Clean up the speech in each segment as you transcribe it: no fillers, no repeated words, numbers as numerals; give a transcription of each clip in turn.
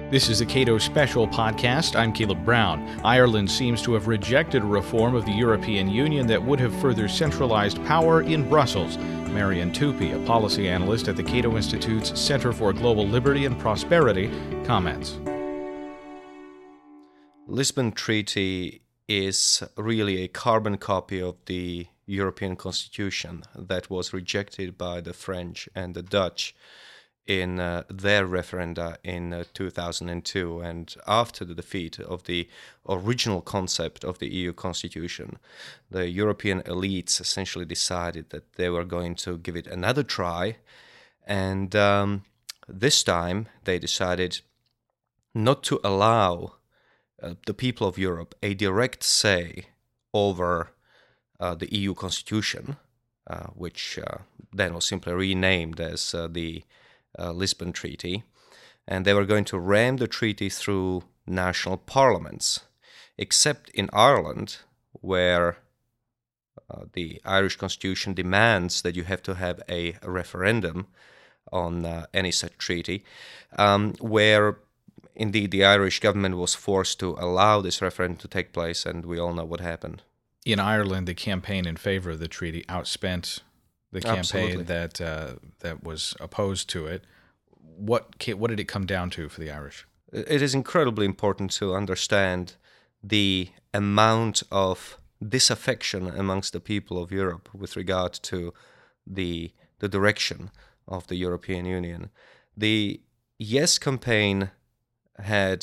This is a Cato Special podcast. I'm Caleb Brown. Ireland seems to have rejected a reform of the European Union that would have further centralized power in Brussels. Marian Tupy, a policy analyst at the Cato Institute's Center for Global Liberty and Prosperity, comments. Lisbon Treaty is really a carbon copy of the European Constitution that was rejected by the French and the Dutch in their referenda in 2002, and after the defeat of the original concept of the EU Constitution, the European elites essentially decided that they were going to give it another try, and this time they decided not to allow the people of Europe a direct say over the EU Constitution, which then was simply renamed as the Lisbon Treaty, and they were going to ram the treaty through national parliaments, except in Ireland, where the Irish Constitution demands that you have to have a referendum on any such treaty, where indeed the Irish government was forced to allow this referendum to take place, and we all know what happened. In Ireland, the campaign in favor of the treaty outspent the campaign that was opposed to it. What did it come down to for the Irish? It is incredibly important to understand the amount of disaffection amongst the people of Europe with regard to the direction of the European Union. The Yes campaign had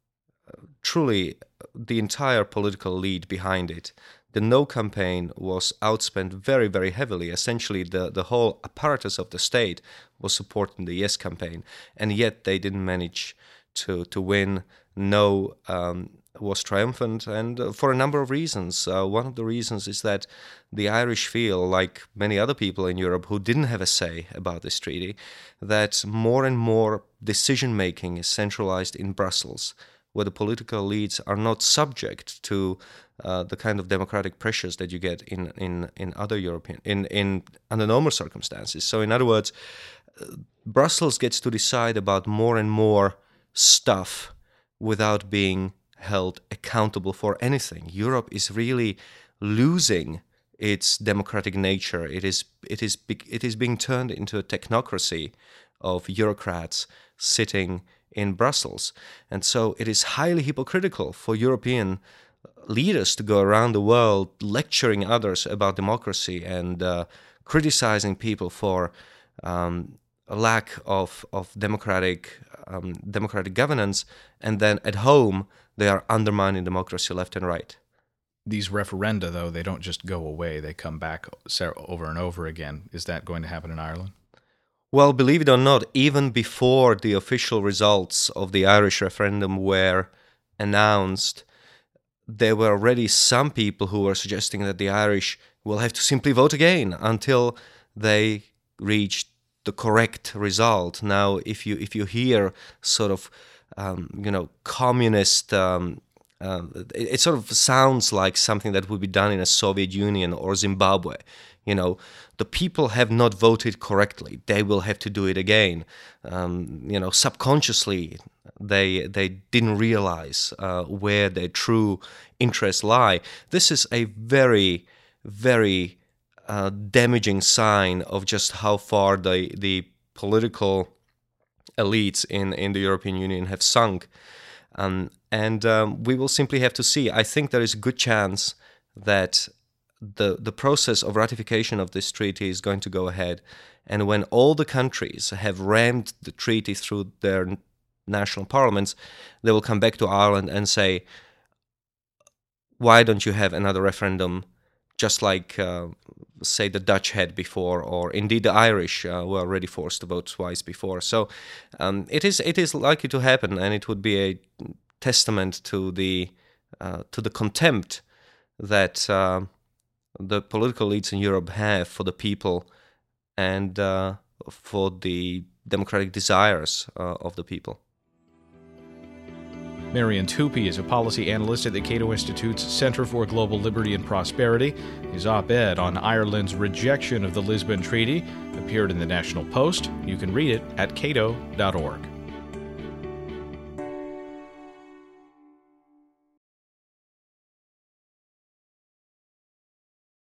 truly the entire political lead behind it. The No campaign was outspent very, very heavily. Essentially, the whole apparatus of the state was supporting the Yes campaign, and yet they didn't manage to win. No was triumphant, and for a number of reasons. One of the reasons is that the Irish feel, like many other people in Europe who didn't have a say about this treaty, that more and more decision-making is centralized in Brussels, where the political elites are not subject to the kind of democratic pressures that you get in other European in under normal circumstances. So, in other words, Brussels gets to decide about more and more stuff without being held accountable for anything. Europe is really losing its democratic nature. It is being turned into a technocracy of bureaucrats sitting in Brussels. And so it is highly hypocritical for European leaders to go around the world lecturing others about democracy and criticizing people for a lack of democratic governance, and then at home they are undermining democracy left and right. These referenda, though, they don't just go away. They come back over and over again. Is that going to happen in Ireland? Well, believe it or not, even before the official results of the Irish referendum were announced, there were already some people who were suggesting that the Irish will have to simply vote again until they reach the correct result. Now, if you hear sort of communist, it sort of sounds like something that would be done in a Soviet Union or Zimbabwe. The people have not voted correctly. They will have to do it again. Subconsciously, they didn't realize where their true interests lie. This is a very, very damaging sign of just how far the political elites in the European Union have sunk. And we will simply have to see. I think there is a good chance that the process of ratification of this treaty is going to go ahead. And when all the countries have rammed the treaty through their national parliaments, they will come back to Ireland and say, why don't you have another referendum, just like, say, the Dutch had before, or indeed the Irish were already forced to vote twice before. So it is likely to happen, and it would be a testament to the contempt that the political elites in Europe have for the people and for the democratic desires of the people. Marian Tupy is a policy analyst at the Cato Institute's Center for Global Liberty and Prosperity. His op-ed on Ireland's rejection of the Lisbon Treaty appeared in the National Post. You can read it at cato.org.